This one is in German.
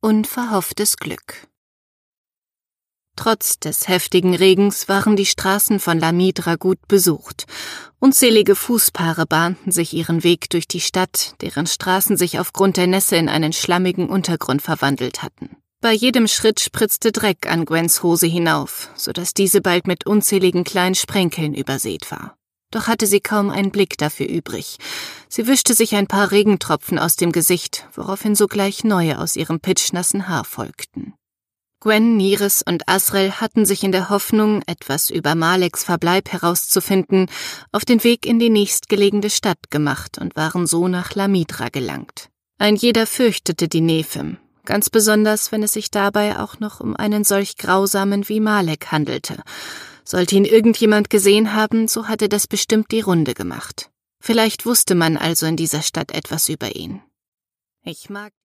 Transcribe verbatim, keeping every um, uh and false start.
Unverhofftes Glück. Trotz des heftigen Regens waren die Straßen von Lamidra gut besucht. Unzählige Fußpaare bahnten sich ihren Weg durch die Stadt, deren Straßen sich aufgrund der Nässe in einen schlammigen Untergrund verwandelt hatten. Bei jedem Schritt spritzte Dreck an Gwens Hose hinauf, sodass diese bald mit unzähligen kleinen Sprenkeln übersät war. Doch hatte sie kaum einen Blick dafür übrig. Sie wischte sich ein paar Regentropfen aus dem Gesicht, woraufhin sogleich neue aus ihrem pitschnassen Haar folgten. Gwen, Niris und Asriel hatten sich in der Hoffnung, etwas über Maleks Verbleib herauszufinden, auf den Weg in die nächstgelegene Stadt gemacht und waren so nach Lamidra gelangt. Ein jeder fürchtete die Nephim, ganz besonders, wenn es sich dabei auch noch um einen solch grausamen wie Malek handelte. Sollte ihn irgendjemand gesehen haben, so hatte das bestimmt die Runde gemacht. Vielleicht wusste man also in dieser Stadt etwas über ihn. Ich mag